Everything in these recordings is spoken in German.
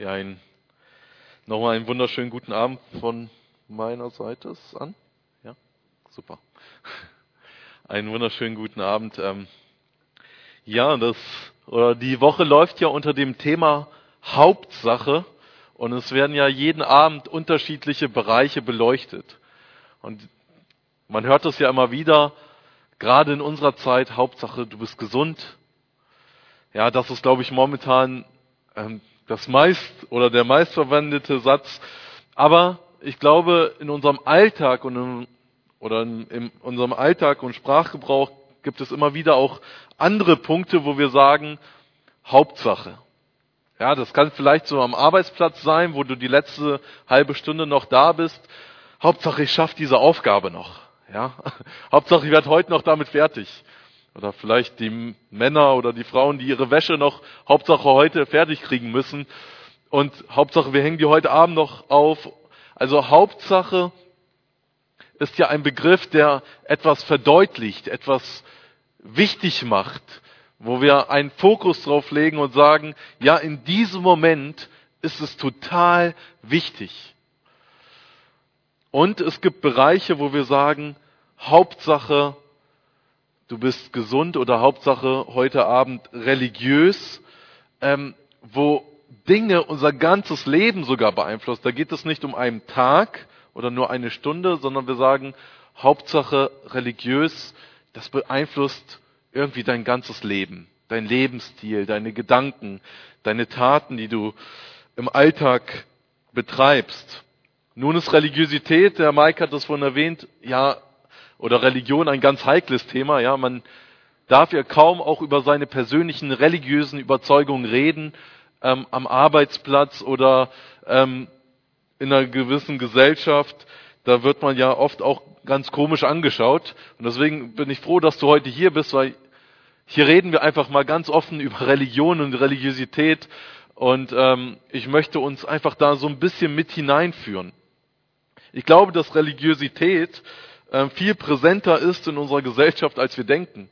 Ja, nochmal einen wunderschönen guten Abend von meiner Seite. Ist es an? Ja, super. Einen wunderschönen guten Abend. Die Woche läuft ja unter dem Thema Hauptsache und es werden ja jeden Abend unterschiedliche Bereiche beleuchtet. Und man hört es ja immer wieder, gerade in unserer Zeit, Hauptsache du bist gesund. Ja, das ist, glaube ich, momentan der meistverwendete Satz. Aber ich glaube, in unserem Alltag in unserem Alltag und Sprachgebrauch gibt es immer wieder auch andere Punkte, wo wir sagen, Hauptsache. Ja, das kann vielleicht so am Arbeitsplatz sein, wo du die letzte halbe Stunde noch da bist. Hauptsache, ich schaffe diese Aufgabe noch. Ja, Hauptsache, ich werde heute noch damit fertig. Oder vielleicht die Männer oder die Frauen, die ihre Wäsche noch Hauptsache heute fertig kriegen müssen. Und Hauptsache, wir hängen die heute Abend noch auf. Also Hauptsache ist ja ein Begriff, der etwas verdeutlicht, etwas wichtig macht, wo wir einen Fokus drauf legen und sagen, ja, in diesem Moment ist es total wichtig. Und es gibt Bereiche, wo wir sagen, Hauptsache, du bist gesund oder Hauptsache heute Abend religiös, wo Dinge unser ganzes Leben sogar beeinflusst. Da geht es nicht um einen Tag oder nur eine Stunde, sondern wir sagen, Hauptsache religiös, das beeinflusst irgendwie dein ganzes Leben, dein Lebensstil, deine Gedanken, deine Taten, die du im Alltag betreibst. Nun ist Religiosität, der Mike hat das vorhin erwähnt, ja, oder Religion ein ganz heikles Thema. Ja, man darf ja kaum auch über seine persönlichen religiösen Überzeugungen reden, am Arbeitsplatz oder in einer gewissen Gesellschaft. Da wird man ja oft auch ganz komisch angeschaut. Und deswegen bin ich froh, dass du heute hier bist, weil hier reden wir einfach mal ganz offen über Religion und Religiosität. Und ich möchte uns einfach da so ein bisschen mit hineinführen. Ich glaube, dass Religiosität viel präsenter ist in unserer Gesellschaft, als wir denken.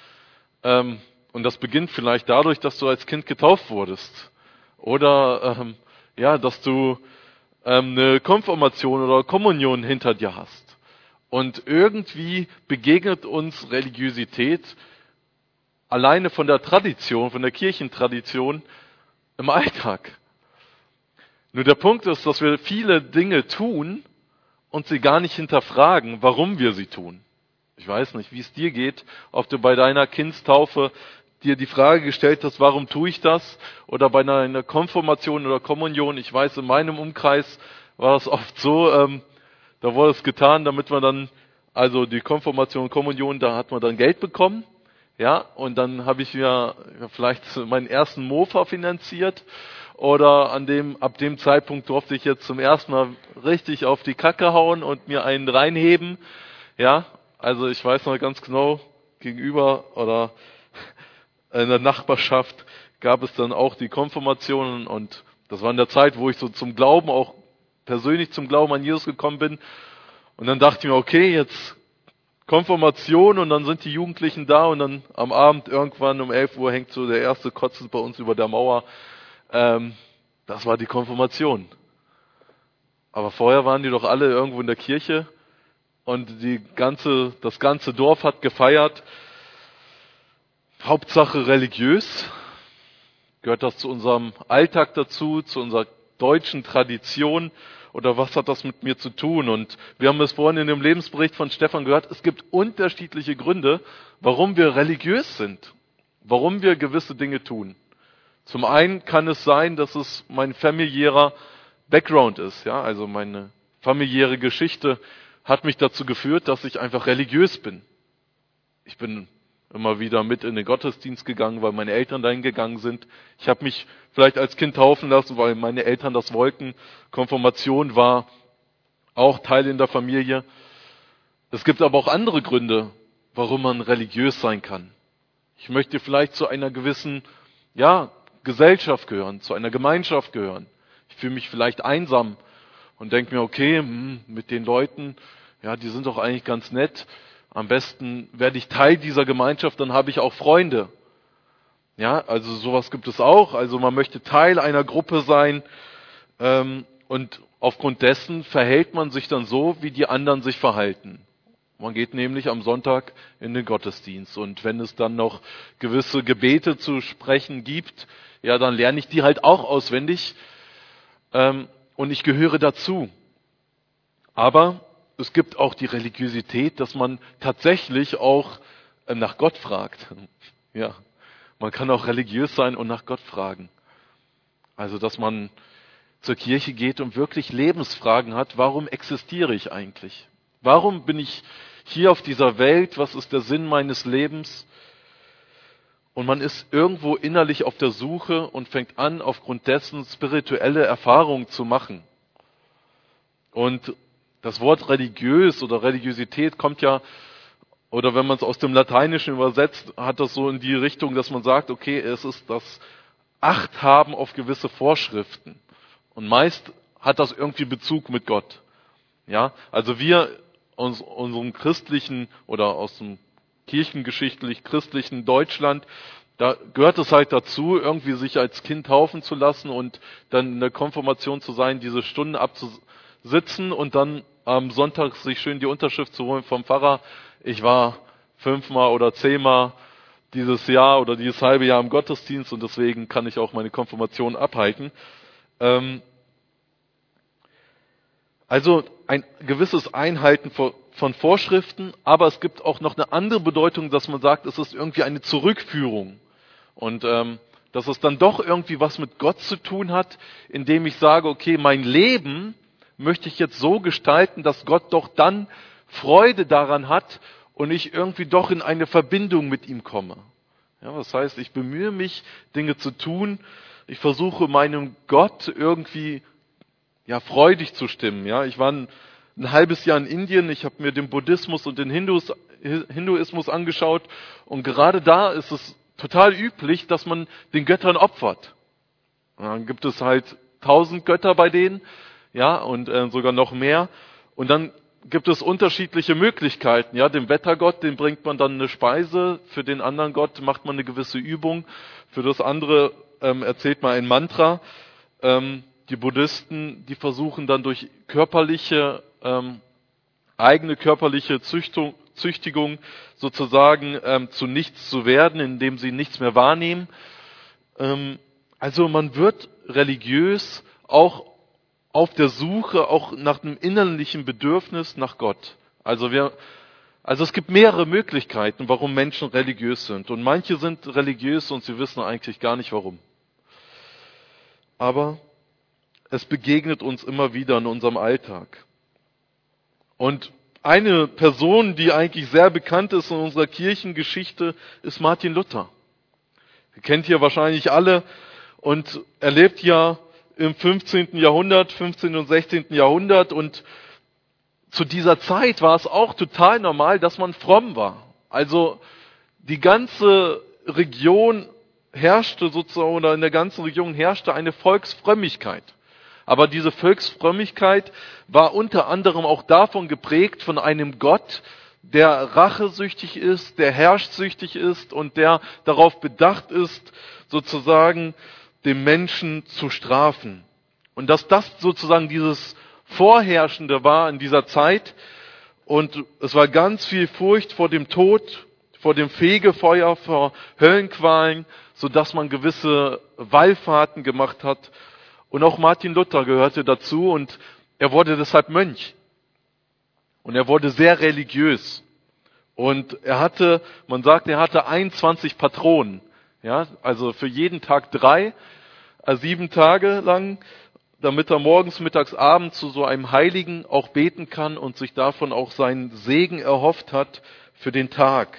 Und das beginnt vielleicht dadurch, dass du als Kind getauft wurdest. Oder dass du eine Konfirmation oder Kommunion hinter dir hast. Und irgendwie begegnet uns Religiosität alleine von der Tradition, von der Kirchentradition im Alltag. Nur der Punkt ist, dass wir viele Dinge tun, und sie gar nicht hinterfragen, warum wir sie tun. Ich weiß nicht, wie es dir geht, ob du bei deiner Kindstaufe dir die Frage gestellt hast, warum tue ich das? Oder bei einer Konfirmation oder Kommunion. Ich weiß, in meinem Umkreis war es oft so, da wurde es getan, damit man dann, also die Konfirmation und Kommunion, da hat man dann Geld bekommen. Ja, und dann habe ich mir vielleicht meinen ersten Mofa finanziert. Oder ab dem Zeitpunkt durfte ich jetzt zum ersten Mal richtig auf die Kacke hauen und mir einen reinheben. Ja, also ich weiß noch ganz genau, gegenüber oder in der Nachbarschaft gab es dann auch die Konfirmationen und das war in der Zeit, wo ich so zum Glauben, auch persönlich zum Glauben an Jesus gekommen bin. Und dann dachte ich mir, okay, jetzt Konfirmation und dann sind die Jugendlichen da und dann am Abend irgendwann um 11 Uhr hängt so der erste Kotzen bei uns über der Mauer. Das war die Konfirmation. Aber vorher waren die doch alle irgendwo in der Kirche und das ganze Dorf hat gefeiert. Hauptsache religiös. Gehört das zu unserem Alltag dazu, zu unserer deutschen Tradition? Oder was hat das mit mir zu tun? Und wir haben es vorhin in dem Lebensbericht von Stefan gehört, es gibt unterschiedliche Gründe, warum wir religiös sind, warum wir gewisse Dinge tun. Zum einen kann es sein, dass es mein familiärer Background ist, ja, also meine familiäre Geschichte hat mich dazu geführt, dass ich einfach religiös bin. Ich bin immer wieder mit in den Gottesdienst gegangen, weil meine Eltern dahin gegangen sind. Ich habe mich vielleicht als Kind taufen lassen, weil meine Eltern das wollten. Konfirmation war auch Teil in der Familie. Es gibt aber auch andere Gründe, warum man religiös sein kann. Ich möchte vielleicht zu einer gewissen, Gesellschaft gehören, zu einer Gemeinschaft gehören. Ich fühle mich vielleicht einsam und denke mir, okay, mit den Leuten, die sind doch eigentlich ganz nett. Am besten werde ich Teil dieser Gemeinschaft, dann habe ich auch Freunde. Ja, also sowas gibt es auch. Also man möchte Teil einer Gruppe sein und aufgrund dessen verhält man sich dann so, wie die anderen sich verhalten. Man geht nämlich am Sonntag in den Gottesdienst und wenn es dann noch gewisse Gebete zu sprechen gibt, ja, dann lerne ich die halt auch auswendig und ich gehöre dazu. Aber es gibt auch die Religiosität, dass man tatsächlich auch nach Gott fragt. Ja, man kann auch religiös sein und nach Gott fragen. Also, dass man zur Kirche geht und wirklich Lebensfragen hat. Warum existiere ich eigentlich? Warum bin ich hier auf dieser Welt? Was ist der Sinn meines Lebens? Und man ist irgendwo innerlich auf der Suche und fängt an, aufgrund dessen spirituelle Erfahrungen zu machen. Und das Wort religiös oder Religiosität kommt ja, oder wenn man es aus dem Lateinischen übersetzt, hat das so in die Richtung, dass man sagt, okay, es ist das Achthaben auf gewisse Vorschriften. Und meist hat das irgendwie Bezug mit Gott. Ja, also wir aus unserem christlichen oder aus dem kirchengeschichtlich-christlichen Deutschland, da gehört es halt dazu, irgendwie sich als Kind taufen zu lassen und dann in der Konfirmation zu sein, diese Stunden abzusitzen und dann am Sonntag sich schön die Unterschrift zu holen vom Pfarrer. Ich war 5-mal oder 10-mal dieses Jahr oder dieses halbe Jahr im Gottesdienst und deswegen kann ich auch meine Konfirmation abhalten. Also ein gewisses Einhalten von Vorschriften, aber es gibt auch noch eine andere Bedeutung, dass man sagt, es ist irgendwie eine Zurückführung. Und dass es dann doch irgendwie was mit Gott zu tun hat, indem ich sage, okay, mein Leben möchte ich jetzt so gestalten, dass Gott doch dann Freude daran hat und ich irgendwie doch in eine Verbindung mit ihm komme. Ja, das heißt, ich bemühe mich, Dinge zu tun. Ich versuche meinem Gott irgendwie freudig zu stimmen. Ja, ich war ein halbes Jahr in Indien. Ich habe mir den Buddhismus und den Hinduismus angeschaut und gerade da ist es total üblich, dass man den Göttern opfert. Und dann gibt es halt 1000 Götter bei denen, ja, und sogar noch mehr. Und dann gibt es unterschiedliche Möglichkeiten. Ja, dem Wettergott, dem bringt man dann eine Speise. Für den anderen Gott macht man eine gewisse Übung. Für das andere erzählt man ein Mantra. Die Buddhisten, die versuchen dann durch eigene körperliche Züchtigung sozusagen zu nichts zu werden, indem sie nichts mehr wahrnehmen. Also man wird religiös auch auf der Suche auch nach einem innerlichen Bedürfnis nach Gott. Also es gibt mehrere Möglichkeiten, warum Menschen religiös sind. Und manche sind religiös und sie wissen eigentlich gar nicht warum. Aber es begegnet uns immer wieder in unserem Alltag. Und eine Person, die eigentlich sehr bekannt ist in unserer Kirchengeschichte, ist Martin Luther. Ihr kennt hier wahrscheinlich alle und er lebt ja im 15. Jahrhundert, 15. und 16. Jahrhundert und zu dieser Zeit war es auch total normal, dass man fromm war. Also die ganze Region herrschte sozusagen, oder in der ganzen Region herrschte eine Volksfrömmigkeit. Aber diese Volksfrömmigkeit war unter anderem auch davon geprägt von einem Gott, der rachesüchtig ist, der herrschsüchtig ist und der darauf bedacht ist, sozusagen den Menschen zu strafen. Und dass das sozusagen dieses Vorherrschende war in dieser Zeit und es war ganz viel Furcht vor dem Tod, vor dem Fegefeuer, vor Höllenqualen, sodass man gewisse Wallfahrten gemacht hat. Und auch Martin Luther gehörte dazu und er wurde deshalb Mönch. Und er wurde sehr religiös. Und man sagt, er hatte 21 Patronen. Ja, also für jeden Tag 3, 7 Tage lang, damit er morgens, mittags, abends zu so einem Heiligen auch beten kann und sich davon auch seinen Segen erhofft hat für den Tag.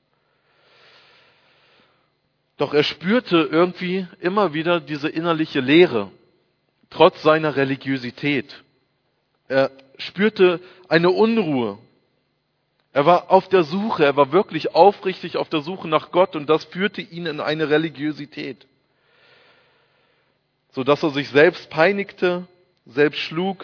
Doch er spürte irgendwie immer wieder diese innerliche Leere, trotz seiner Religiosität. Er spürte eine Unruhe. Er war auf der Suche, er war wirklich aufrichtig auf der Suche nach Gott und das führte ihn in eine Religiosität. Sodass er sich selbst peinigte, selbst schlug.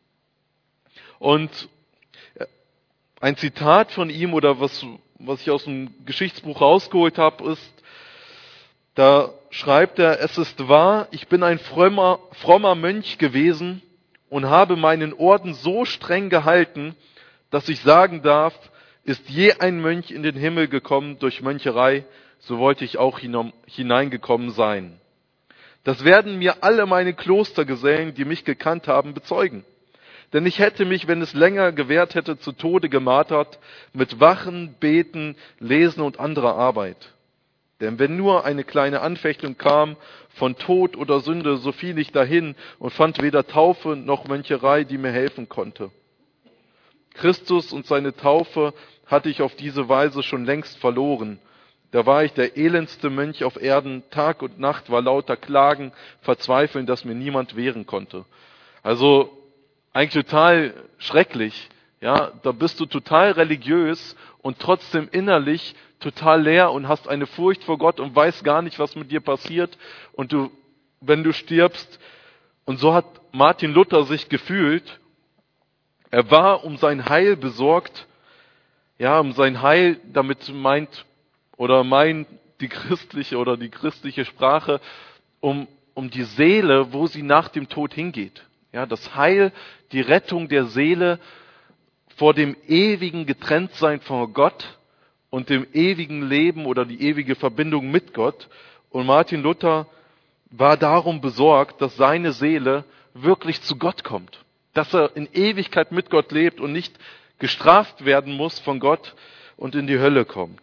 Und ein Zitat von ihm oder was ich aus dem Geschichtsbuch rausgeholt habe, ist, Da schreibt er, es ist wahr, ich bin ein frommer Mönch gewesen und habe meinen Orden so streng gehalten, dass ich sagen darf, ist je ein Mönch in den Himmel gekommen durch Möncherei, so wollte ich auch hineingekommen sein. Das werden mir alle meine Klostergesellen, die mich gekannt haben, bezeugen. Denn ich hätte mich, wenn es länger gewährt hätte, zu Tode gemartert, mit Wachen, Beten, Lesen und anderer Arbeit. Denn wenn nur eine kleine Anfechtung kam von Tod oder Sünde, so fiel ich dahin und fand weder Taufe noch Möncherei, die mir helfen konnte. Christus und seine Taufe hatte ich auf diese Weise schon längst verloren. Da war ich der elendste Mönch auf Erden, Tag und Nacht war lauter Klagen, Verzweifeln, dass mir niemand wehren konnte. Also eigentlich total schrecklich, ja, da bist du total religiös und trotzdem innerlich total leer und hast eine Furcht vor Gott und weißt gar nicht, was mit dir passiert und wenn du stirbst, und so hat Martin Luther sich gefühlt. Er war um sein Heil besorgt, ja, um sein Heil, damit meint die christliche Sprache, um die Seele, wo sie nach dem Tod hingeht. Ja, das Heil, die Rettung der Seele vor dem ewigen Getrenntsein von Gott und dem ewigen Leben oder die ewige Verbindung mit Gott. Und Martin Luther war darum besorgt, dass seine Seele wirklich zu Gott kommt. Dass er in Ewigkeit mit Gott lebt und nicht gestraft werden muss von Gott und in die Hölle kommt.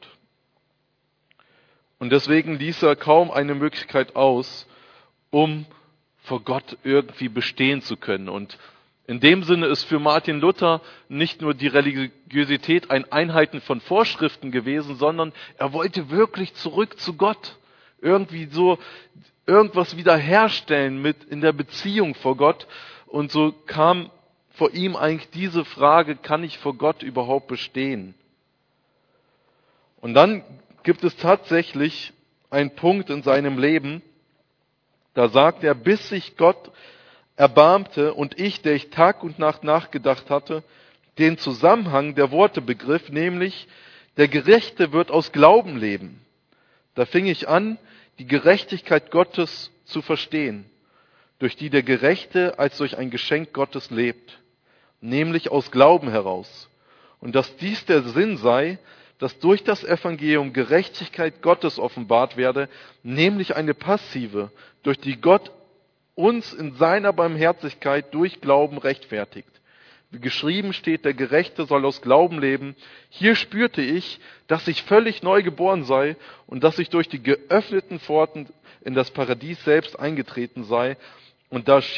Und deswegen ließ er kaum eine Möglichkeit aus, um vor Gott irgendwie bestehen zu können. Und in dem Sinne ist für Martin Luther nicht nur die Religiosität ein Einhalten von Vorschriften gewesen, sondern er wollte wirklich zurück zu Gott. Irgendwie so irgendwas wiederherstellen mit in der Beziehung vor Gott. Und so kam vor ihm eigentlich diese Frage, kann ich vor Gott überhaupt bestehen? Und dann gibt es tatsächlich einen Punkt in seinem Leben, da sagt er, bis sich Gott erbarmte und ich, der ich Tag und Nacht nachgedacht hatte, den Zusammenhang der Worte begriff, nämlich, der Gerechte wird aus Glauben leben. Da fing ich an, die Gerechtigkeit Gottes zu verstehen, durch die der Gerechte als durch ein Geschenk Gottes lebt, nämlich aus Glauben heraus. Und dass dies der Sinn sei, dass durch das Evangelium Gerechtigkeit Gottes offenbart werde, nämlich eine passive, durch die Gott uns in seiner Barmherzigkeit durch Glauben rechtfertigt. Wie geschrieben steht, der Gerechte soll aus Glauben leben. Hier spürte ich, dass ich völlig neu geboren sei und dass ich durch die geöffneten Pforten in das Paradies selbst eingetreten sei. Und da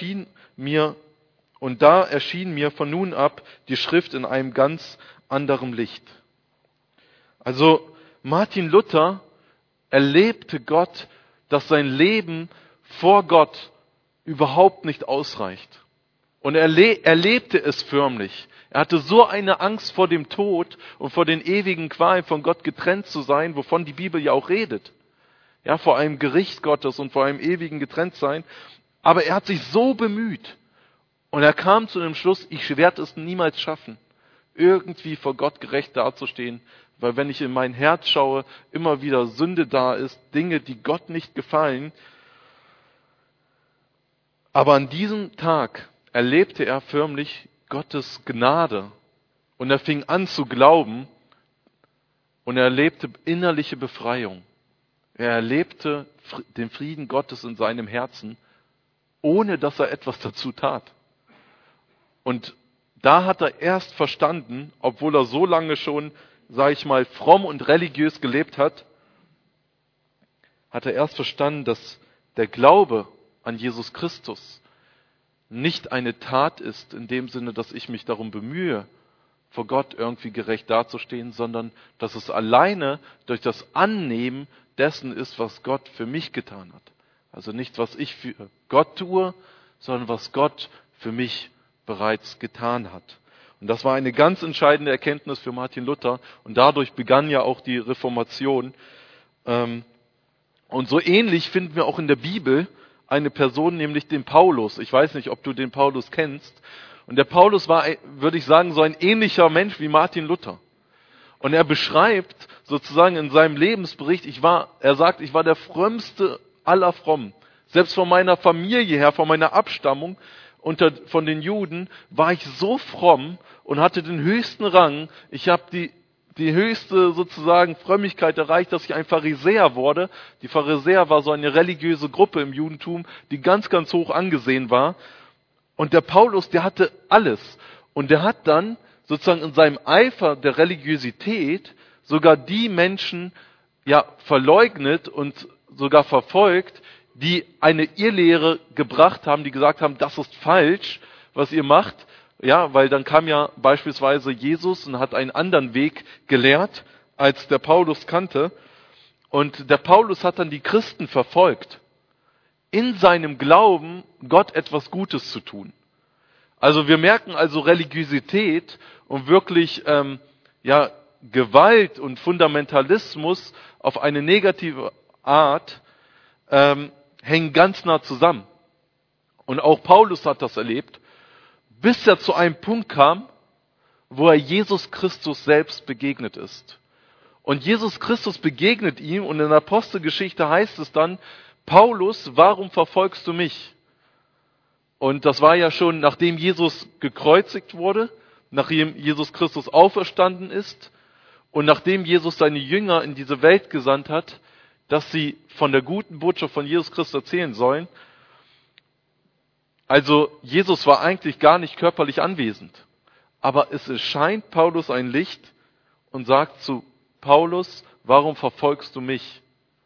erschien mir von nun ab die Schrift in einem ganz anderen Licht. Also Martin Luther erlebte Gott, dass sein Leben vor Gott überhaupt nicht ausreicht. Und er lebte es förmlich. Er hatte so eine Angst vor dem Tod und vor den ewigen Qualen, von Gott getrennt zu sein, wovon die Bibel ja auch redet. Ja, vor einem Gericht Gottes und vor einem ewigen Getrenntsein. Aber er hat sich so bemüht. Und er kam zu dem Schluss, ich werde es niemals schaffen, irgendwie vor Gott gerecht dazustehen. Weil wenn ich in mein Herz schaue, immer wieder Sünde da ist, Dinge, die Gott nicht gefallen. Aber an diesem Tag erlebte er förmlich Gottes Gnade. Und er fing an zu glauben und er erlebte innerliche Befreiung. Er erlebte den Frieden Gottes in seinem Herzen, ohne dass er etwas dazu tat. Und da hat er erst verstanden, obwohl er so lange schon, sage ich mal, fromm und religiös gelebt hat, hat er erst verstanden, dass der Glaube an Jesus Christus nicht eine Tat ist, in dem Sinne, dass ich mich darum bemühe, vor Gott irgendwie gerecht dazustehen, sondern dass es alleine durch das Annehmen dessen ist, was Gott für mich getan hat. Also nicht, was ich für Gott tue, sondern was Gott für mich bereits getan hat. Und das war eine ganz entscheidende Erkenntnis für Martin Luther und dadurch begann ja auch die Reformation. Und so ähnlich finden wir auch in der Bibel eine Person, nämlich den Paulus. Ich weiß nicht, ob du den Paulus kennst. Und der Paulus war, würde ich sagen, so ein ähnlicher Mensch wie Martin Luther. Und er beschreibt sozusagen in seinem Lebensbericht, er sagt, ich war der frömmste aller Frommen. Selbst von meiner Familie her, von meiner Abstammung von den Juden, war ich so fromm und hatte den höchsten Rang. Ich habe die höchste sozusagen Frömmigkeit erreicht, dass ich ein Pharisäer wurde. Die Pharisäer war so eine religiöse Gruppe im Judentum, die ganz, ganz hoch angesehen war. Und der Paulus, der hatte alles. Und der hat dann sozusagen in seinem Eifer der Religiosität sogar die Menschen verleugnet und sogar verfolgt, die eine Irrlehre gebracht haben, die gesagt haben, das ist falsch, was ihr macht. Ja, weil dann kam ja beispielsweise Jesus und hat einen anderen Weg gelehrt, als der Paulus kannte. Und der Paulus hat dann die Christen verfolgt, in seinem Glauben, Gott etwas Gutes zu tun. Also wir merken also Religiosität und wirklich Gewalt und Fundamentalismus auf eine negative Art hängen ganz nah zusammen. Und auch Paulus hat das erlebt, bis er zu einem Punkt kam, wo er Jesus Christus selbst begegnet ist. Und Jesus Christus begegnet ihm und in der Apostelgeschichte heißt es dann, Paulus, warum verfolgst du mich? Und das war ja schon, nachdem Jesus gekreuzigt wurde, nachdem Jesus Christus auferstanden ist und nachdem Jesus seine Jünger in diese Welt gesandt hat, dass sie von der guten Botschaft von Jesus Christus erzählen sollen. Also Jesus war eigentlich gar nicht körperlich anwesend. Aber es erscheint Paulus ein Licht und sagt zu Paulus, warum verfolgst du mich?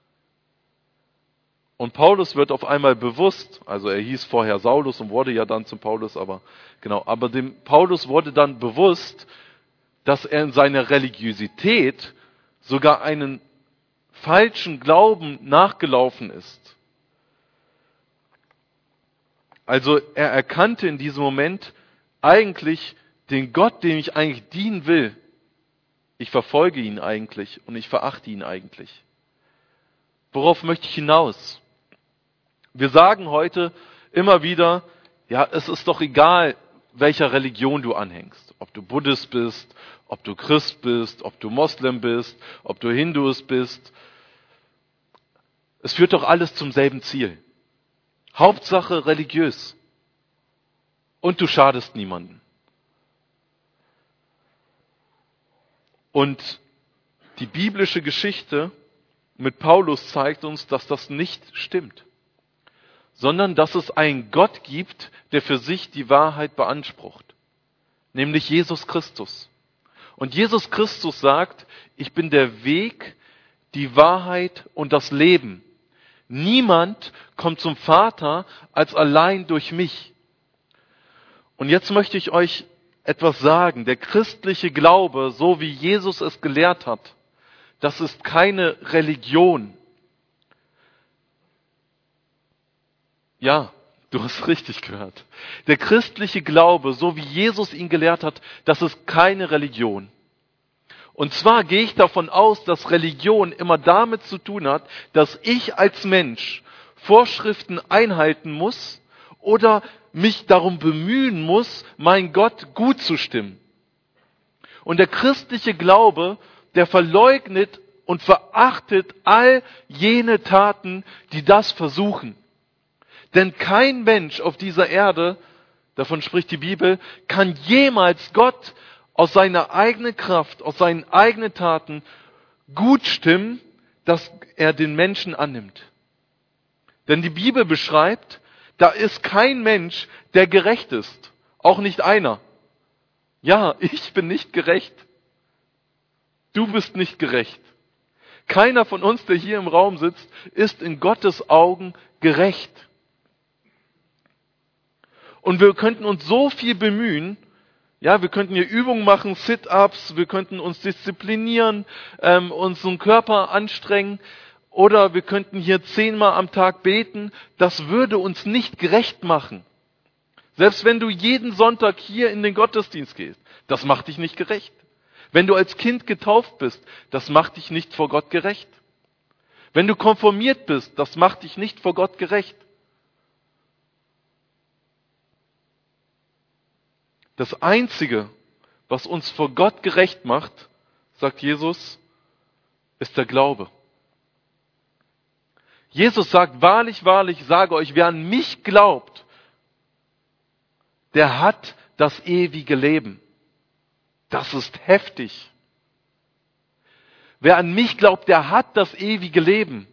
Und Paulus wird auf einmal bewusst, also er hieß vorher Saulus und wurde ja dann zum Paulus, aber dem Paulus wurde dann bewusst, dass er in seiner Religiosität sogar einen falschen Glauben nachgelaufen ist. Also er erkannte in diesem Moment eigentlich den Gott, dem ich eigentlich dienen will. Ich verfolge ihn eigentlich und ich verachte ihn eigentlich. Worauf möchte ich hinaus? Wir sagen heute immer wieder, ja, es ist doch egal, welcher Religion du anhängst. Ob du Buddhist bist, ob du Christ bist, ob du Moslem bist, ob du Hinduist bist. Es führt doch alles zum selben Ziel. Hauptsache religiös. Und du schadest niemanden. Und die biblische Geschichte mit Paulus zeigt uns, dass das nicht stimmt, sondern dass es einen Gott gibt, der für sich die Wahrheit beansprucht, nämlich Jesus Christus. Und Jesus Christus sagt, ich bin der Weg, die Wahrheit und das Leben. Niemand kommt zum Vater als allein durch mich. Und jetzt möchte ich euch etwas sagen. Der christliche Glaube, so wie Jesus es gelehrt hat, das ist keine Religion. Ja, du hast richtig gehört. Der christliche Glaube, so wie Jesus ihn gelehrt hat, das ist keine Religion. Und zwar gehe ich davon aus, dass Religion immer damit zu tun hat, dass ich als Mensch Vorschriften einhalten muss oder mich darum bemühen muss, mein Gott gut zu stimmen. Und der christliche Glaube, der verleugnet und verachtet all jene Taten, die das versuchen. Denn kein Mensch auf dieser Erde, davon spricht die Bibel, kann jemals Gott aus seiner eigenen Kraft, aus seinen eigenen Taten gut stimmen, dass er den Menschen annimmt. Denn die Bibel beschreibt, da ist kein Mensch, der gerecht ist. Auch nicht einer. Ja, ich bin nicht gerecht. Du bist nicht gerecht. Keiner von uns, der hier im Raum sitzt, ist in Gottes Augen gerecht. Und wir könnten uns so viel bemühen, ja, wir könnten hier Übungen machen, Sit-Ups, wir könnten uns disziplinieren, unseren Körper anstrengen, oder wir könnten hier 10-mal am Tag beten. Das würde uns nicht gerecht machen. Selbst wenn du jeden Sonntag hier in den Gottesdienst gehst, das macht dich nicht gerecht. Wenn du als Kind getauft bist, das macht dich nicht vor Gott gerecht. Wenn du konformiert bist, das macht dich nicht vor Gott gerecht. Das Einzige, was uns vor Gott gerecht macht, sagt Jesus, ist der Glaube. Jesus sagt, wahrlich, wahrlich, ich sage euch, wer an mich glaubt, der hat das ewige Leben. Das ist heftig. Wer an mich glaubt, der hat das ewige Leben.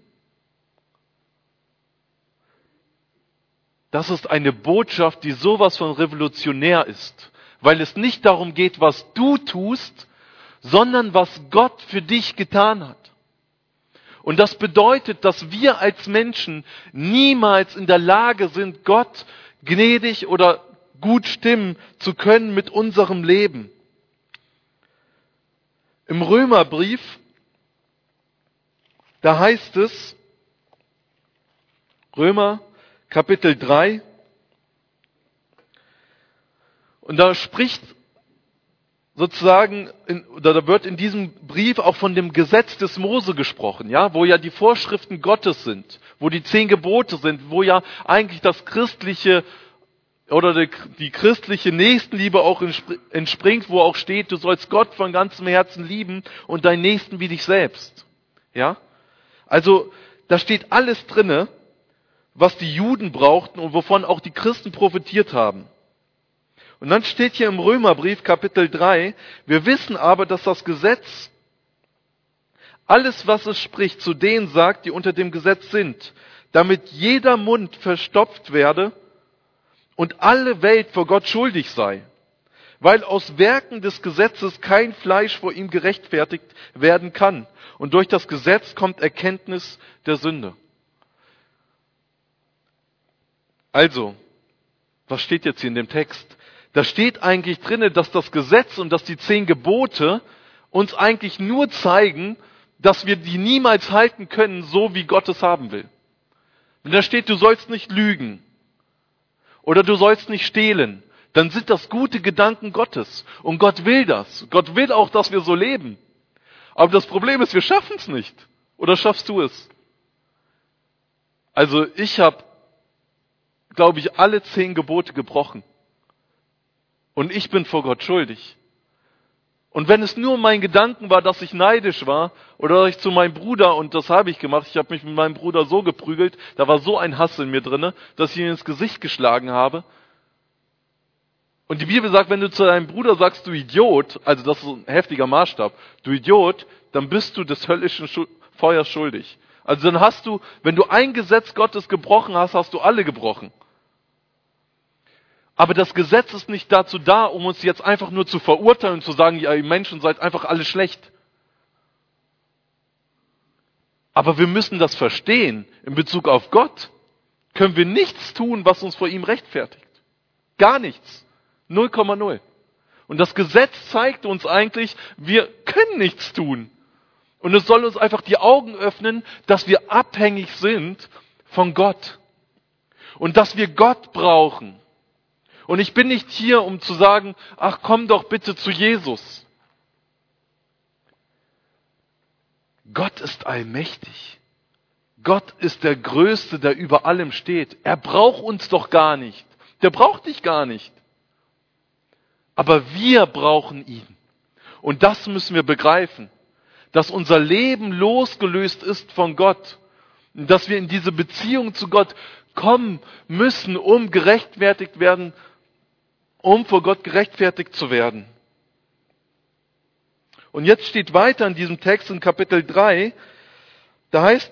Das ist eine Botschaft, die sowas von revolutionär ist, weil es nicht darum geht, was du tust, sondern was Gott für dich getan hat. Und das bedeutet, dass wir als Menschen niemals in der Lage sind, Gott gnädig oder gut stimmen zu können mit unserem Leben. Im Römerbrief, da heißt es, Römer Kapitel 3, und da spricht sozusagen, da wird in diesem Brief auch von dem Gesetz des Mose gesprochen, ja, wo ja die Vorschriften Gottes sind, wo die 10 Gebote sind, wo ja eigentlich das christliche oder die christliche Nächstenliebe auch entspringt, wo auch steht, du sollst Gott von ganzem Herzen lieben und deinen Nächsten wie dich selbst, ja. Also da steht alles drinne, was die Juden brauchten und wovon auch die Christen profitiert haben. Und dann steht hier im Römerbrief Kapitel 3, wir wissen aber, dass das Gesetz alles, was es spricht, zu denen sagt, die unter dem Gesetz sind, damit jeder Mund verstopft werde und alle Welt vor Gott schuldig sei, weil aus Werken des Gesetzes kein Fleisch vor ihm gerechtfertigt werden kann. Und durch das Gesetz kommt Erkenntnis der Sünde. Also, was steht jetzt hier in dem Text? Da steht eigentlich drinne, dass das Gesetz und dass die 10 Gebote uns eigentlich nur zeigen, dass wir die niemals halten können, so wie Gott es haben will. Wenn da steht, du sollst nicht lügen oder du sollst nicht stehlen, dann sind das gute Gedanken Gottes. Und Gott will das. Gott will auch, dass wir so leben. Aber das Problem ist, wir schaffen es nicht. Oder schaffst du es? Also ich habe, glaube ich, alle 10 Gebote gebrochen. Und ich bin vor Gott schuldig. Und wenn es nur mein Gedanken war, dass ich neidisch war, oder dass ich zu meinem Bruder, und das habe ich gemacht, ich habe mich mit meinem Bruder so geprügelt, da war so ein Hass in mir drinne, dass ich ihn ins Gesicht geschlagen habe. Und die Bibel sagt, wenn du zu deinem Bruder sagst, du Idiot, also das ist ein heftiger Maßstab, du Idiot, dann bist du des höllischen Feuers schuldig. Also dann hast du, wenn du ein Gesetz Gottes gebrochen hast, hast du alle gebrochen. Aber das Gesetz ist nicht dazu da, um uns jetzt einfach nur zu verurteilen und zu sagen, ja, ihr Menschen seid einfach alle schlecht. Aber wir müssen das verstehen. In Bezug auf Gott können wir nichts tun, was uns vor ihm rechtfertigt. Gar nichts. 0,0. Und das Gesetz zeigt uns eigentlich, wir können nichts tun. Und es soll uns einfach die Augen öffnen, dass wir abhängig sind von Gott. Und dass wir Gott brauchen. Und ich bin nicht hier, um zu sagen, ach komm doch bitte zu Jesus. Gott ist allmächtig. Gott ist der Größte, der über allem steht. Er braucht uns doch gar nicht. Der braucht dich gar nicht. Aber wir brauchen ihn. Und das müssen wir begreifen. Dass unser Leben losgelöst ist von Gott. Und dass wir in diese Beziehung zu Gott kommen müssen, um gerechtfertigt werden, um vor Gott gerechtfertigt zu werden. Und jetzt steht weiter in diesem Text in Kapitel 3, da heißt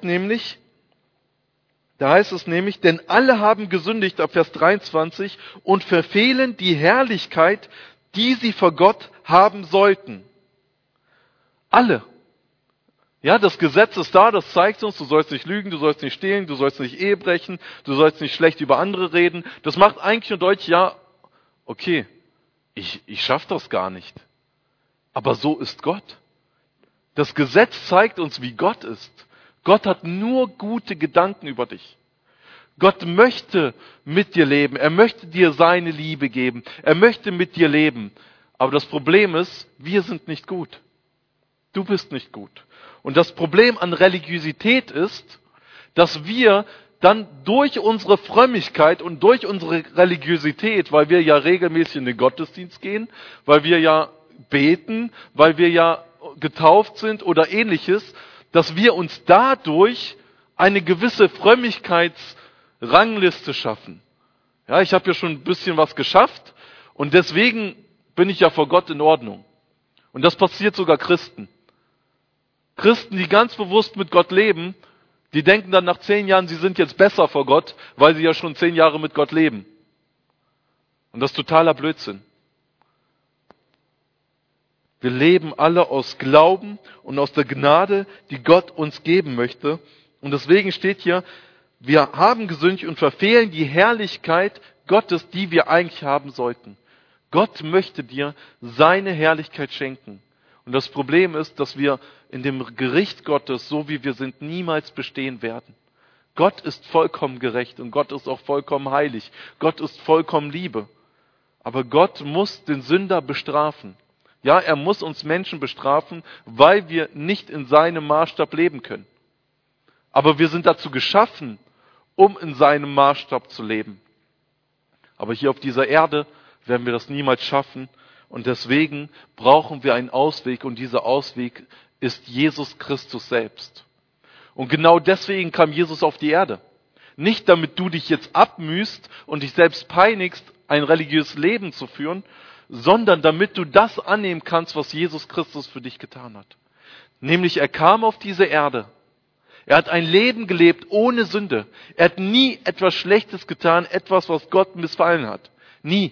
es nämlich, denn alle haben gesündigt, ab Vers 23, und verfehlen die Herrlichkeit, die sie vor Gott haben sollten. Alle. Ja, das Gesetz ist da, das zeigt uns, du sollst nicht lügen, du sollst nicht stehlen, du sollst nicht Ehe brechen, du sollst nicht schlecht über andere reden. Das macht eigentlich nur deutlich, ja, okay, ich schaffe das gar nicht. Aber so ist Gott. Das Gesetz zeigt uns, wie Gott ist. Gott hat nur gute Gedanken über dich. Gott möchte mit dir leben. Er möchte dir seine Liebe geben. Er möchte mit dir leben. Aber das Problem ist, wir sind nicht gut. Du bist nicht gut. Und das Problem an Religiosität ist, dass wir dann durch unsere Frömmigkeit und durch unsere Religiosität, weil wir ja regelmäßig in den Gottesdienst gehen, weil wir ja beten, weil wir ja getauft sind oder ähnliches, dass wir uns dadurch eine gewisse Frömmigkeitsrangliste schaffen. Ja, ich habe ja schon ein bisschen was geschafft und deswegen bin ich ja vor Gott in Ordnung. Und das passiert sogar Christen. Christen, die ganz bewusst mit Gott leben, die denken dann nach 10 Jahren, sie sind jetzt besser vor Gott, weil sie ja schon 10 Jahre mit Gott leben. Und das ist totaler Blödsinn. Wir leben alle aus Glauben und aus der Gnade, die Gott uns geben möchte. Und deswegen steht hier, wir haben gesündigt und verfehlen die Herrlichkeit Gottes, die wir eigentlich haben sollten. Gott möchte dir seine Herrlichkeit schenken. Und das Problem ist, dass wir in dem Gericht Gottes, so wie wir sind, niemals bestehen werden. Gott ist vollkommen gerecht und Gott ist auch vollkommen heilig. Gott ist vollkommen Liebe. Aber Gott muss den Sünder bestrafen. Ja, er muss uns Menschen bestrafen, weil wir nicht in seinem Maßstab leben können. Aber wir sind dazu geschaffen, um in seinem Maßstab zu leben. Aber hier auf dieser Erde werden wir das niemals schaffen. Und deswegen brauchen wir einen Ausweg. Und dieser Ausweg ist Jesus Christus selbst. Und genau deswegen kam Jesus auf die Erde. Nicht damit du dich jetzt abmühst und dich selbst peinigst, ein religiöses Leben zu führen, sondern damit du das annehmen kannst, was Jesus Christus für dich getan hat. Nämlich er kam auf diese Erde. Er hat ein Leben gelebt ohne Sünde. Er hat nie etwas Schlechtes getan, etwas, was Gott missfallen hat. Nie.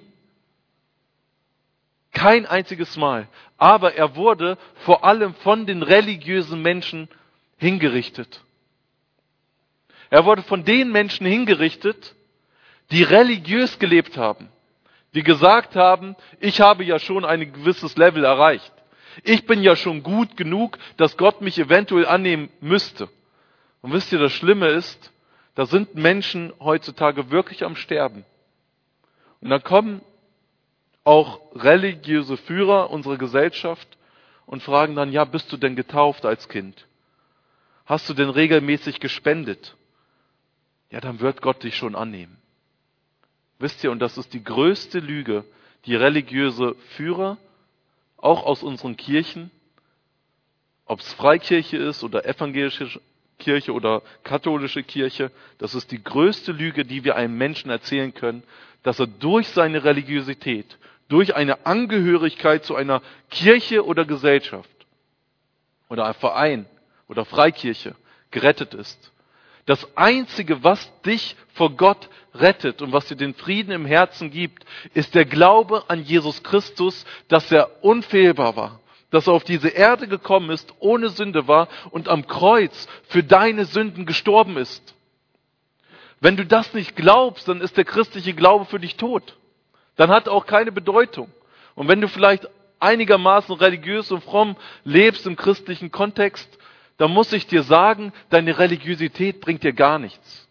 Kein einziges Mal. Aber er wurde vor allem von den religiösen Menschen hingerichtet. Er wurde von den Menschen hingerichtet, die religiös gelebt haben. Die gesagt haben, ich habe ja schon ein gewisses Level erreicht. Ich bin ja schon gut genug, dass Gott mich eventuell annehmen müsste. Und wisst ihr, das Schlimme ist, da sind Menschen heutzutage wirklich am Sterben. Und dann kommen auch religiöse Führer unserer Gesellschaft und fragen dann, ja, bist du denn getauft als Kind? Hast du denn regelmäßig gespendet? Ja, dann wird Gott dich schon annehmen. Wisst ihr, und das ist die größte Lüge, die religiöse Führer, auch aus unseren Kirchen, ob es Freikirche ist oder evangelische Kirche oder katholische Kirche, das ist die größte Lüge, die wir einem Menschen erzählen können, dass er durch seine Religiosität, durch eine Angehörigkeit zu einer Kirche oder Gesellschaft oder einem Verein oder Freikirche gerettet ist. Das Einzige, was dich vor Gott rettet und was dir den Frieden im Herzen gibt, ist der Glaube an Jesus Christus, dass er unfehlbar war, dass er auf diese Erde gekommen ist, ohne Sünde war und am Kreuz für deine Sünden gestorben ist. Wenn du das nicht glaubst, dann ist der christliche Glaube für dich tot. Dann hat er auch keine Bedeutung. Und wenn du vielleicht einigermaßen religiös und fromm lebst im christlichen Kontext, dann muss ich dir sagen, deine Religiosität bringt dir gar nichts.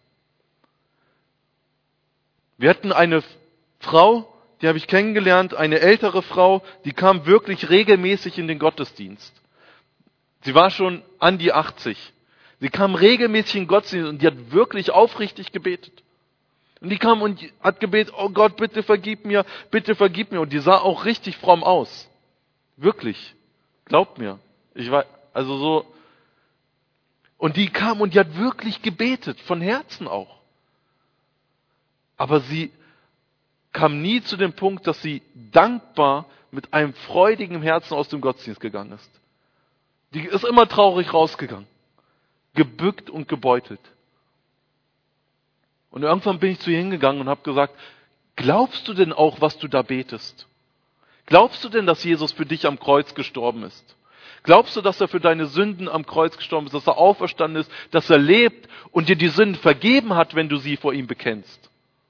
Wir hatten eine Frau, die habe ich kennengelernt, eine ältere Frau, die kam wirklich regelmäßig in den Gottesdienst. Sie war schon an die 80. Sie kam regelmäßig in den Gottesdienst und die hat wirklich aufrichtig gebetet. Und die kam und hat gebetet, oh Gott, bitte vergib mir, bitte vergib mir. Und die sah auch richtig fromm aus. Wirklich. Glaubt mir. Ich war, also so. Und die kam und die hat wirklich gebetet, von Herzen auch. Aber sie kam nie zu dem Punkt, dass sie dankbar mit einem freudigen Herzen aus dem Gottesdienst gegangen ist. Die ist immer traurig rausgegangen. Gebückt und gebeutelt. Und irgendwann bin ich zu ihr hingegangen und habe gesagt, glaubst du denn auch, was du da betest? Glaubst du denn, dass Jesus für dich am Kreuz gestorben ist? Glaubst du, dass er für deine Sünden am Kreuz gestorben ist, dass er auferstanden ist, dass er lebt und dir die Sünden vergeben hat, wenn du sie vor ihm bekennst?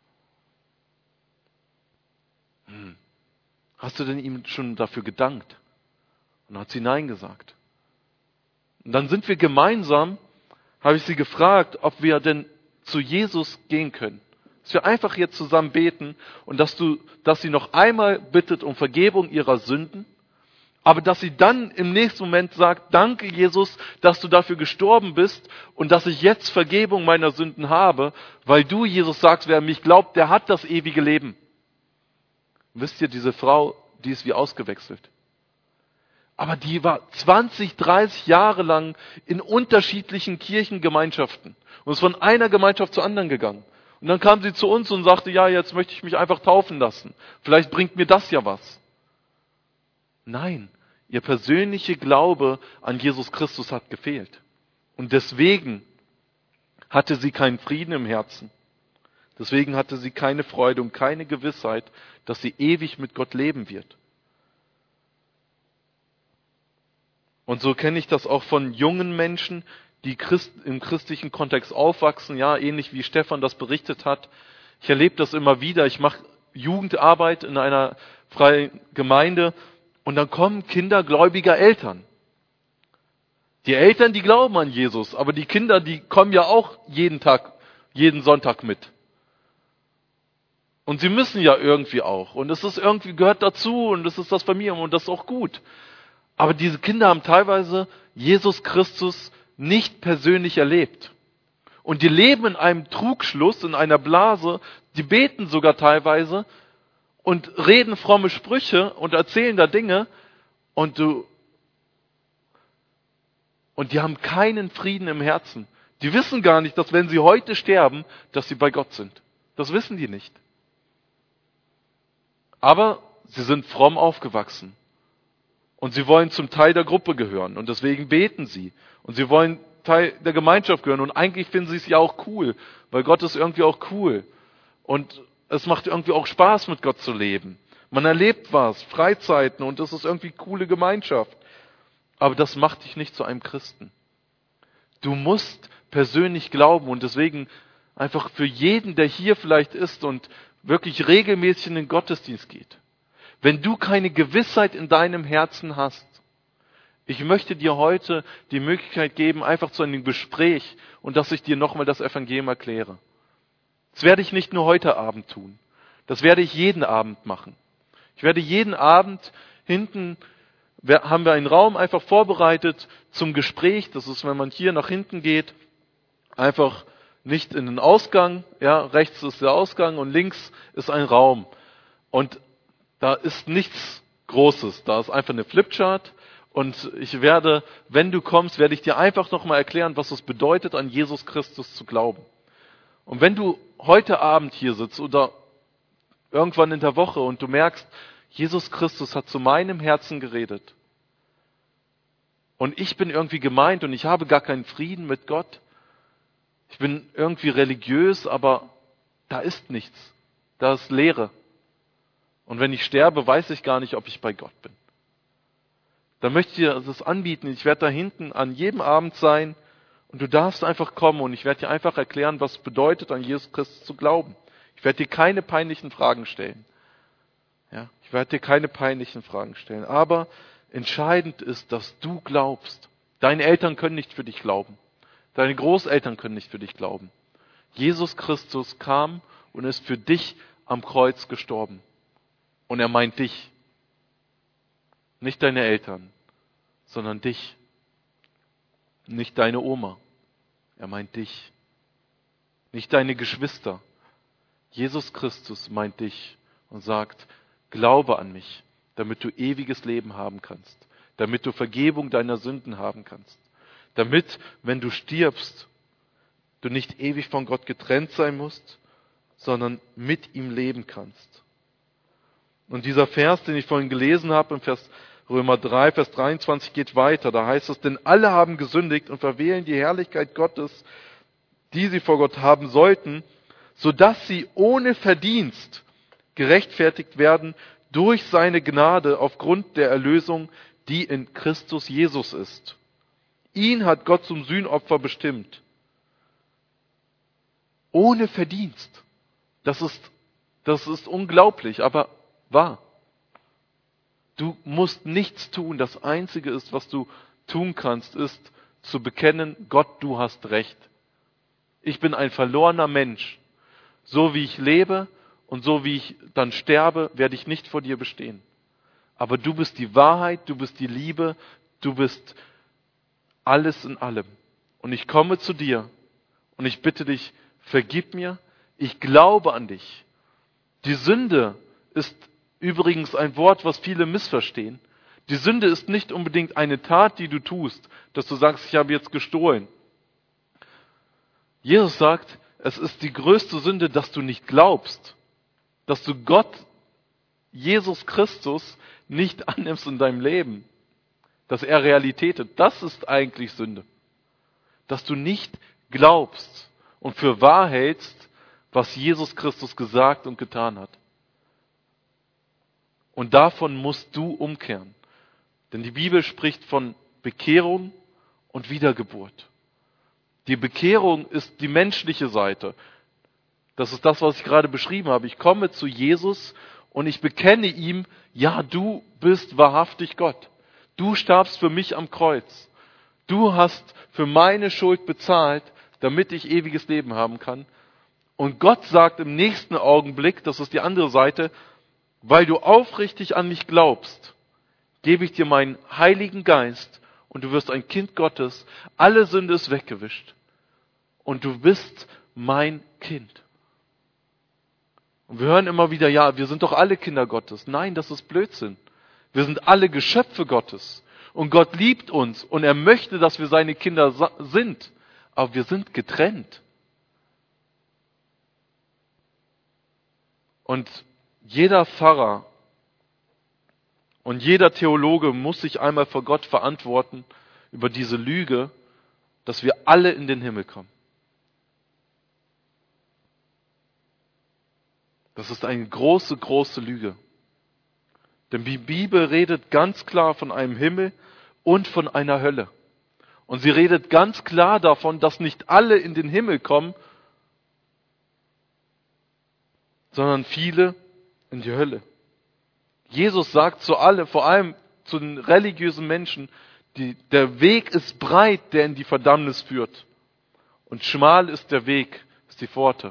Hast du denn ihm schon dafür gedankt? Und dann hat sie Nein gesagt. Und dann sind wir gemeinsam, habe ich sie gefragt, ob wir denn zu Jesus gehen können. Dass wir einfach jetzt zusammen beten und dass sie noch einmal bittet um Vergebung ihrer Sünden, aber dass sie dann im nächsten Moment sagt, danke Jesus, dass du dafür gestorben bist und dass ich jetzt Vergebung meiner Sünden habe, weil du, Jesus, sagst, wer an mich glaubt, der hat das ewige Leben. Wisst ihr, diese Frau, die ist wie ausgewechselt. Aber die war 20, 30 Jahre lang in unterschiedlichen Kirchengemeinschaften und ist von einer Gemeinschaft zur anderen gegangen. Und dann kam sie zu uns und sagte, ja, jetzt möchte ich mich einfach taufen lassen. Vielleicht bringt mir das ja was. Nein, ihr persönlicher Glaube an Jesus Christus hat gefehlt. Und deswegen hatte sie keinen Frieden im Herzen. Deswegen hatte sie keine Freude und keine Gewissheit, dass sie ewig mit Gott leben wird. Und so kenne ich das auch von jungen Menschen, die im christlichen Kontext aufwachsen, ja, ähnlich wie Stefan das berichtet hat. Ich erlebe das immer wieder. Ich mache Jugendarbeit in einer freien Gemeinde und dann kommen Kinder gläubiger Eltern. Die Eltern, die glauben an Jesus, aber die Kinder, die kommen ja auch jeden Sonntag mit. Und sie müssen ja irgendwie auch. Und es ist irgendwie, gehört dazu und es ist das Familien und das ist auch gut. Aber diese Kinder haben teilweise Jesus Christus nicht persönlich erlebt. Und die leben in einem Trugschluss, in einer Blase, die beten sogar teilweise und reden fromme Sprüche und erzählen da Dinge und die haben keinen Frieden im Herzen. Die wissen gar nicht, dass wenn sie heute sterben, dass sie bei Gott sind. Das wissen die nicht. Aber sie sind fromm aufgewachsen. Und sie wollen zum Teil der Gruppe gehören. Und deswegen beten sie. Und sie wollen Teil der Gemeinschaft gehören. Und eigentlich finden sie es ja auch cool. Weil Gott ist irgendwie auch cool. Und es macht irgendwie auch Spaß, mit Gott zu leben. Man erlebt was, Freizeiten. Und es ist irgendwie coole Gemeinschaft. Aber das macht dich nicht zu einem Christen. Du musst persönlich glauben. Und deswegen einfach für jeden, der hier vielleicht ist und wirklich regelmäßig in den Gottesdienst geht. Wenn du keine Gewissheit in deinem Herzen hast, ich möchte dir heute die Möglichkeit geben, einfach zu einem Gespräch und dass ich dir nochmal das Evangelium erkläre. Das werde ich nicht nur heute Abend tun. Das werde ich jeden Abend machen. Ich werde jeden Abend hinten, haben wir einen Raum einfach vorbereitet zum Gespräch. Das ist, wenn man hier nach hinten geht, einfach nicht in den Ausgang. Ja, rechts ist der Ausgang und links ist ein Raum. Und da ist nichts Großes. Da ist einfach eine Flipchart. Und ich werde, wenn du kommst, werde ich dir einfach nochmal erklären, was es bedeutet, an Jesus Christus zu glauben. Und wenn du heute Abend hier sitzt oder irgendwann in der Woche und du merkst, Jesus Christus hat zu meinem Herzen geredet und ich bin irgendwie gemeint und ich habe gar keinen Frieden mit Gott, ich bin irgendwie religiös, aber da ist nichts, da ist Leere. Und wenn ich sterbe, weiß ich gar nicht, ob ich bei Gott bin. Dann möchte ich dir das anbieten. Ich werde da hinten an jedem Abend sein und du darfst einfach kommen und ich werde dir einfach erklären, was es bedeutet, an Jesus Christus zu glauben. Ich werde dir keine peinlichen Fragen stellen. Ja, ich werde dir keine peinlichen Fragen stellen. Aber entscheidend ist, dass du glaubst. Deine Eltern können nicht für dich glauben. Deine Großeltern können nicht für dich glauben. Jesus Christus kam und ist für dich am Kreuz gestorben. Und er meint dich. Nicht deine Eltern, sondern dich. Nicht deine Oma. Er meint dich. Nicht deine Geschwister. Jesus Christus meint dich und sagt, glaube an mich, damit du ewiges Leben haben kannst. Damit du Vergebung deiner Sünden haben kannst. Damit, wenn du stirbst, du nicht ewig von Gott getrennt sein musst, sondern mit ihm leben kannst. Und dieser Vers, den ich vorhin gelesen habe, im Römer 3, Vers 23 geht weiter. Da heißt es, denn alle haben gesündigt und verwählen die Herrlichkeit Gottes, die sie vor Gott haben sollten, sodass sie ohne Verdienst gerechtfertigt werden durch seine Gnade aufgrund der Erlösung, die in Christus Jesus ist. Ihn hat Gott zum Sühnopfer bestimmt. Ohne Verdienst. Das ist unglaublich, aber wahr. Du musst nichts tun. Das Einzige ist, was du tun kannst, ist zu bekennen, Gott, du hast recht. Ich bin ein verlorener Mensch. So wie ich lebe und so wie ich dann sterbe, werde ich nicht vor dir bestehen. Aber du bist die Wahrheit, du bist die Liebe, du bist alles in allem. Und ich komme zu dir und ich bitte dich, vergib mir, ich glaube an dich. Die Sünde ist übrigens ein Wort, was viele missverstehen. Die Sünde ist nicht unbedingt eine Tat, die du tust, dass du sagst, ich habe jetzt gestohlen. Jesus sagt, es ist die größte Sünde, dass du nicht glaubst, dass du Gott, Jesus Christus, nicht annimmst in deinem Leben, dass er Realität ist. Das ist eigentlich Sünde. Dass du nicht glaubst und für wahr hältst, was Jesus Christus gesagt und getan hat. Und davon musst du umkehren. Denn die Bibel spricht von Bekehrung und Wiedergeburt. Die Bekehrung ist die menschliche Seite. Das ist das, was ich gerade beschrieben habe. Ich komme zu Jesus und ich bekenne ihm, ja, du bist wahrhaftig Gott. Du starbst für mich am Kreuz. Du hast für meine Schuld bezahlt, damit ich ewiges Leben haben kann. Und Gott sagt im nächsten Augenblick, das ist die andere Seite, weil du aufrichtig an mich glaubst, gebe ich dir meinen Heiligen Geist und du wirst ein Kind Gottes. Alle Sünde ist weggewischt. Und du bist mein Kind. Und wir hören immer wieder, ja, wir sind doch alle Kinder Gottes. Nein, das ist Blödsinn. Wir sind alle Geschöpfe Gottes. Und Gott liebt uns und er möchte, dass wir seine Kinder sind. Aber wir sind getrennt. Und jeder Pfarrer und jeder Theologe muss sich einmal vor Gott verantworten über diese Lüge, dass wir alle in den Himmel kommen. Das ist eine große, große Lüge. Denn die Bibel redet ganz klar von einem Himmel und von einer Hölle. Und sie redet ganz klar davon, dass nicht alle in den Himmel kommen, sondern viele in die Hölle. Jesus sagt zu alle, vor allem zu den religiösen Menschen, der Weg ist breit, der in die Verdammnis führt. Und schmal ist der Weg, ist die Pforte,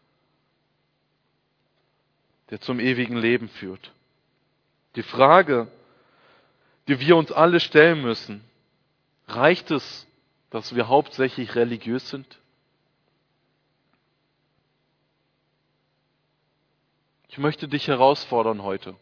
der zum ewigen Leben führt. Die Frage, die wir uns alle stellen müssen, reicht es, dass wir hauptsächlich religiös sind? Ich möchte dich herausfordern heute,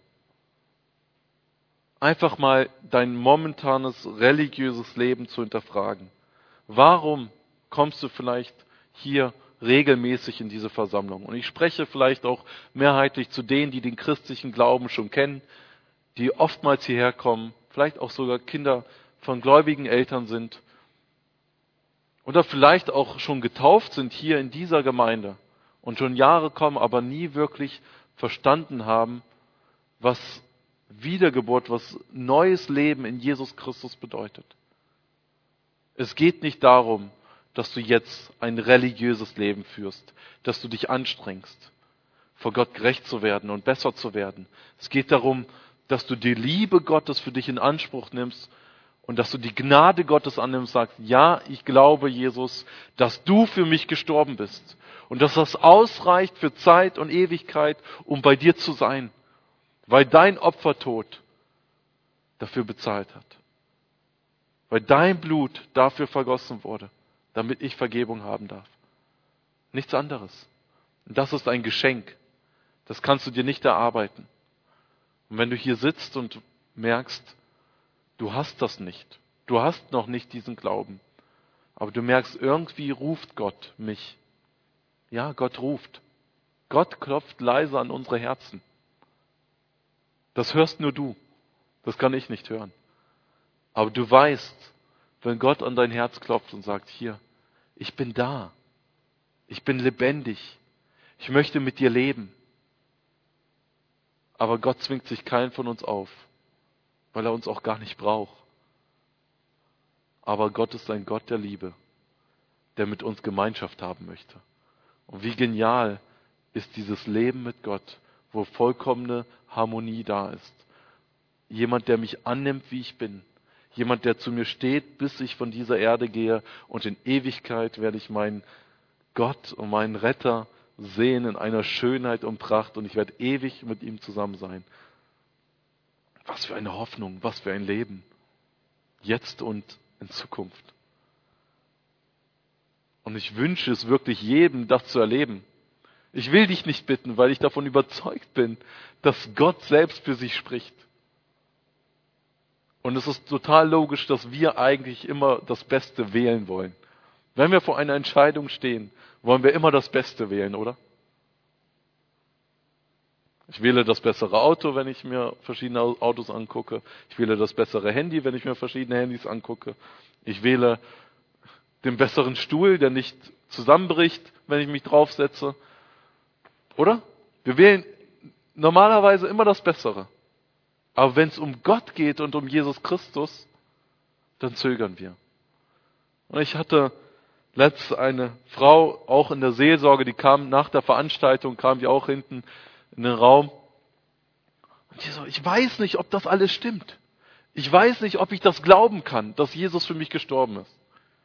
einfach mal dein momentanes religiöses Leben zu hinterfragen. Warum kommst du vielleicht hier regelmäßig in diese Versammlung? Und ich spreche vielleicht auch mehrheitlich zu denen, die den christlichen Glauben schon kennen, die oftmals hierher kommen, vielleicht auch sogar Kinder von gläubigen Eltern sind oder vielleicht auch schon getauft sind hier in dieser Gemeinde und schon Jahre kommen, aber nie wirklich verstanden haben, was Wiedergeburt, was neues Leben in Jesus Christus bedeutet. Es geht nicht darum, dass du jetzt ein religiöses Leben führst, dass du dich anstrengst, vor Gott gerecht zu werden und besser zu werden. Es geht darum, dass du die Liebe Gottes für dich in Anspruch nimmst und dass du die Gnade Gottes annimmst und sagst, ja, ich glaube, Jesus, dass du für mich gestorben bist und dass das ausreicht für Zeit und Ewigkeit, um bei dir zu sein, weil dein Opfertod dafür bezahlt hat, weil dein Blut dafür vergossen wurde, damit ich Vergebung haben darf. Nichts anderes. Und das ist ein Geschenk. Das kannst du dir nicht erarbeiten. Und wenn du hier sitzt und merkst, du hast das nicht, du hast noch nicht diesen Glauben, aber du merkst, irgendwie ruft Gott mich. Ja, Gott ruft. Gott klopft leise an unsere Herzen. Das hörst nur du. Das kann ich nicht hören. Aber du weißt, wenn Gott an dein Herz klopft und sagt, hier, ich bin da. Ich bin lebendig. Ich möchte mit dir leben. Aber Gott zwingt sich keinen von uns auf, weil er uns auch gar nicht braucht. Aber Gott ist ein Gott der Liebe, der mit uns Gemeinschaft haben möchte. Und wie genial ist dieses Leben mit Gott, wo vollkommene Harmonie da ist. Jemand, der mich annimmt, wie ich bin. Jemand, der zu mir steht, bis ich von dieser Erde gehe. Und in Ewigkeit werde ich meinen Gott und meinen Retter sehen in einer Schönheit und Pracht. Und ich werde ewig mit ihm zusammen sein. Was für eine Hoffnung, was für ein Leben. Jetzt und in Zukunft. Und ich wünsche es wirklich jedem, das zu erleben. Ich will dich nicht bitten, weil ich davon überzeugt bin, dass Gott selbst für sich spricht. Und es ist total logisch, dass wir eigentlich immer das Beste wählen wollen. Wenn wir vor einer Entscheidung stehen, wollen wir immer das Beste wählen, oder? Ich wähle das bessere Auto, wenn ich mir verschiedene Autos angucke. Ich wähle das bessere Handy, wenn ich mir verschiedene Handys angucke. Ich wähle den besseren Stuhl, der nicht zusammenbricht, wenn ich mich draufsetze. Oder? Wir wählen normalerweise immer das Bessere. Aber wenn es um Gott geht und um Jesus Christus, dann zögern wir. Und ich hatte letztens eine Frau, auch in der Seelsorge, die kam nach der Veranstaltung, kam die auch hinten in den Raum. Und die so, ich weiß nicht, ob das alles stimmt. Ich weiß nicht, ob ich das glauben kann, dass Jesus für mich gestorben ist.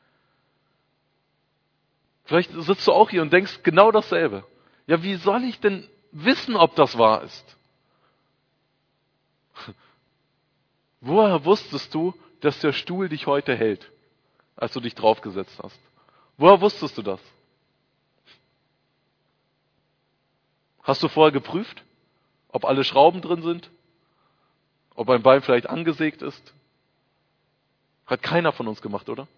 Vielleicht sitzt du auch hier und denkst genau dasselbe. Ja, wie soll ich denn wissen, ob das wahr ist? Woher wusstest du, dass der Stuhl dich heute hält, als du dich draufgesetzt hast? Woher wusstest du das? Hast du vorher geprüft, ob alle Schrauben drin sind? Ob ein Bein vielleicht angesägt ist? Hat keiner von uns gemacht, oder?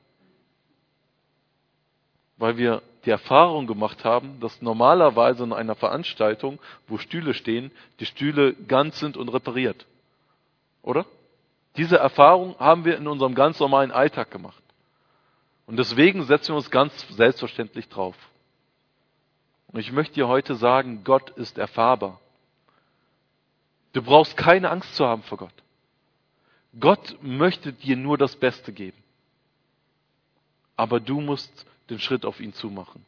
Weil wir die Erfahrung gemacht haben, dass normalerweise in einer Veranstaltung, wo Stühle stehen, die Stühle ganz sind und repariert. Oder? Diese Erfahrung haben wir in unserem ganz normalen Alltag gemacht. Und deswegen setzen wir uns ganz selbstverständlich drauf. Und ich möchte dir heute sagen, Gott ist erfahrbar. Du brauchst keine Angst zu haben vor Gott. Gott möchte dir nur das Beste geben. Aber du musst den Schritt auf ihn zumachen.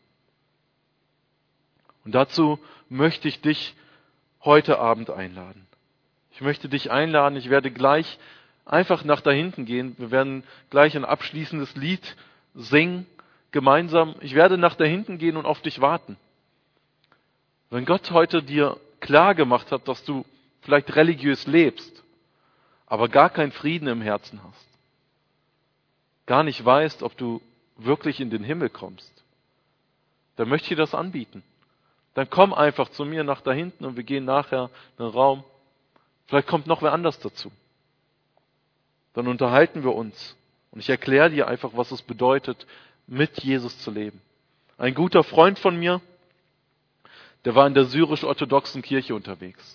Und dazu möchte ich dich heute Abend einladen. Ich möchte dich einladen, ich werde gleich einfach nach da hinten gehen. Wir werden gleich ein abschließendes Lied singen, gemeinsam. Ich werde nach da hinten gehen und auf dich warten. Wenn Gott heute dir klar gemacht hat, dass du vielleicht religiös lebst, aber gar keinen Frieden im Herzen hast, gar nicht weißt, ob du wirklich in den Himmel kommst, dann möchte ich dir das anbieten. Dann komm einfach zu mir nach da hinten und wir gehen nachher in den Raum. Vielleicht kommt noch wer anders dazu. Dann unterhalten wir uns und ich erkläre dir einfach, was es bedeutet, mit Jesus zu leben. Ein guter Freund von mir, der war in der syrisch-orthodoxen Kirche unterwegs.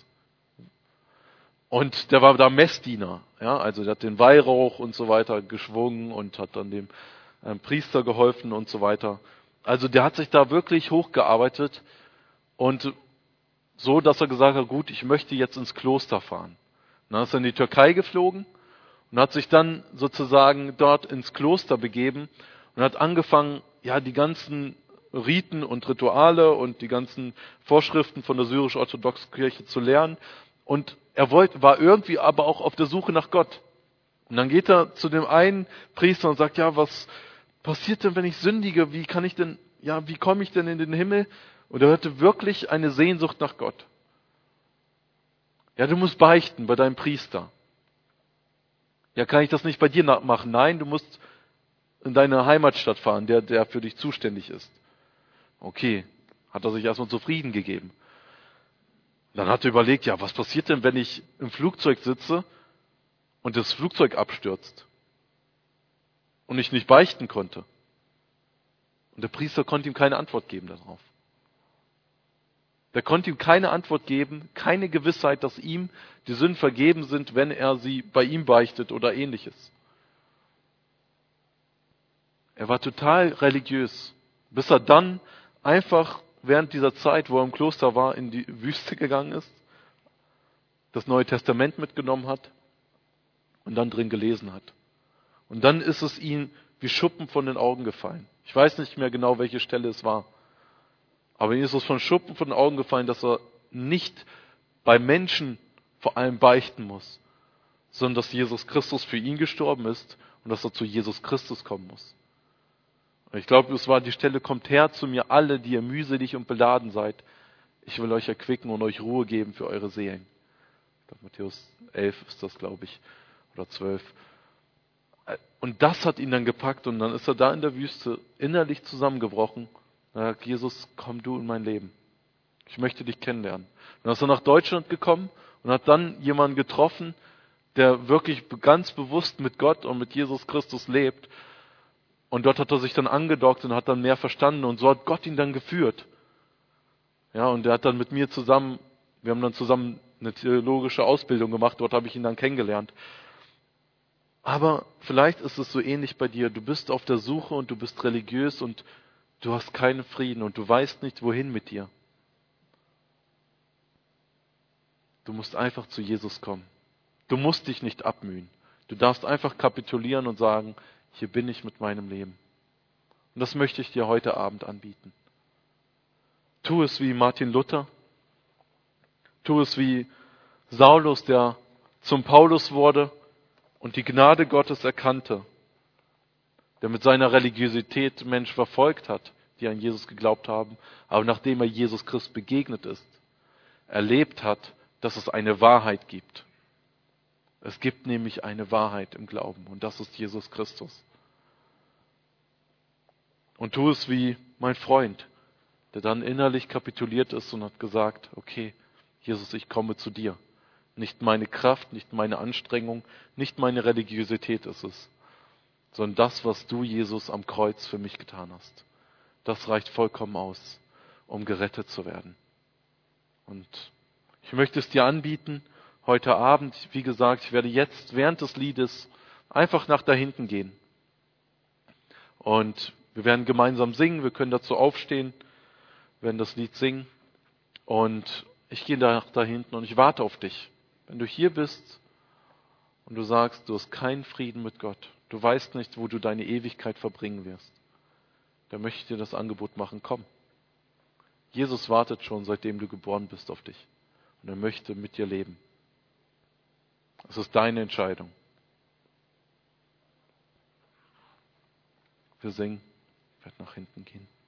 Und der war da Messdiener. Ja, also der hat den Weihrauch und so weiter geschwungen und hat dann dem Priester geholfen und so weiter. Also der hat sich da wirklich hochgearbeitet und so, dass er gesagt hat, gut, ich möchte jetzt ins Kloster fahren. Dann ist er in die Türkei geflogen und hat sich dann sozusagen dort ins Kloster begeben und hat angefangen, ja, die ganzen Riten und Rituale und die ganzen Vorschriften von der syrisch-orthodoxen Kirche zu lernen. Und er war irgendwie aber auch auf der Suche nach Gott. Und dann geht er zu dem einen Priester und sagt, ja, was passiert denn, wenn ich sündige? Wie komme ich denn in den Himmel? Und er hatte wirklich eine Sehnsucht nach Gott. Ja, du musst beichten bei deinem Priester. Ja, kann ich das nicht bei dir machen? Nein, du musst in deine Heimatstadt fahren, der für dich zuständig ist. Okay, hat er sich erstmal zufrieden gegeben. Dann hat er überlegt, ja, was passiert denn, wenn ich im Flugzeug sitze und das Flugzeug abstürzt und ich nicht beichten konnte? Und der Priester konnte ihm keine Antwort geben darauf. Der konnte ihm keine Antwort geben, keine Gewissheit, dass ihm die Sünden vergeben sind, wenn er sie bei ihm beichtet oder ähnliches. Er war total religiös, bis er dann einfach während dieser Zeit, wo er im Kloster war, in die Wüste gegangen ist, das Neue Testament mitgenommen hat und dann drin gelesen hat. Und dann ist es ihm wie Schuppen von den Augen gefallen. Ich weiß nicht mehr genau, welche Stelle es war. Aber ihm ist es von Schuppen von den Augen gefallen, dass er nicht bei Menschen vor allem beichten muss, sondern dass Jesus Christus für ihn gestorben ist und dass er zu Jesus Christus kommen muss. Und ich glaube, es war die Stelle, kommt her zu mir alle, die ihr mühselig und beladen seid. Ich will euch erquicken und euch Ruhe geben für eure Seelen. Ich glaube, Matthäus 11 ist das, glaube ich, oder 12. Und das hat ihn dann gepackt und dann ist er da in der Wüste innerlich zusammengebrochen. Da sagt Jesus, komm du in mein Leben. Ich möchte dich kennenlernen. Dann ist er nach Deutschland gekommen und hat dann jemanden getroffen, der wirklich ganz bewusst mit Gott und mit Jesus Christus lebt. Und dort hat er sich dann angedockt und hat dann mehr verstanden und so hat Gott ihn dann geführt. Ja, und er hat dann mit mir zusammen, wir haben dann zusammen eine theologische Ausbildung gemacht, dort habe ich ihn dann kennengelernt. Aber vielleicht ist es so ähnlich bei dir. Du bist auf der Suche und du bist religiös und du hast keinen Frieden und du weißt nicht, wohin mit dir. Du musst einfach zu Jesus kommen. Du musst dich nicht abmühen. Du darfst einfach kapitulieren und sagen, hier bin ich mit meinem Leben. Und das möchte ich dir heute Abend anbieten. Tu es wie Martin Luther. Tu es wie Saulus, der zum Paulus wurde und die Gnade Gottes erkannte, der mit seiner Religiosität Menschen verfolgt hat, die an Jesus geglaubt haben, aber nachdem er Jesus Christus begegnet ist, erlebt hat, dass es eine Wahrheit gibt. Es gibt nämlich eine Wahrheit im Glauben und das ist Jesus Christus. Und tu es wie mein Freund, der dann innerlich kapituliert ist und hat gesagt, okay, Jesus, ich komme zu dir. Nicht meine Kraft, nicht meine Anstrengung, nicht meine Religiosität ist es, sondern das, was du, Jesus, am Kreuz für mich getan hast. Das reicht vollkommen aus, um gerettet zu werden. Und ich möchte es dir anbieten, heute Abend, wie gesagt, ich werde jetzt während des Liedes einfach nach da hinten gehen. Und wir werden gemeinsam singen, wir können dazu aufstehen, werden das Lied singen. Und ich gehe da hinten und ich warte auf dich. Wenn du hier bist und du sagst, du hast keinen Frieden mit Gott, du weißt nicht, wo du deine Ewigkeit verbringen wirst, dann möchte ich dir das Angebot machen, komm. Jesus wartet schon, seitdem du geboren bist, auf dich. Und er möchte mit dir leben. Es ist deine Entscheidung. Wir singen, ich werde nach hinten gehen.